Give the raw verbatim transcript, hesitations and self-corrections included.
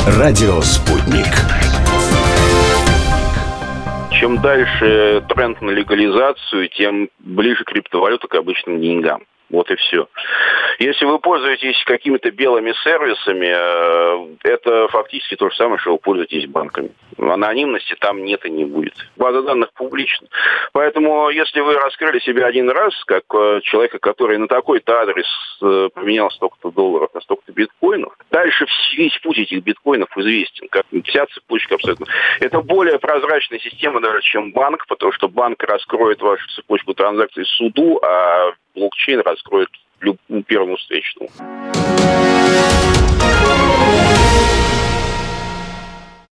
Радио «Спутник». Чем дальше тренд на легализацию, тем ближе криптовалюта к обычным деньгам. Вот и все. Если вы пользуетесь какими-то белыми сервисами, это фактически то же самое, что вы пользуетесь банками. Анонимности там нет и не будет. База данных публична. Поэтому, если вы раскрыли себя один раз, как человека, который на такой-то адрес поменял столько-то долларов на столько-то биткоинов, дальше весь путь этих биткоинов известен. Как вся цепочка абсолютно. Это более прозрачная система даже, чем банк, потому что банк раскроет вашу цепочку транзакций суду, а блокчейн раскроет любому первому встречному.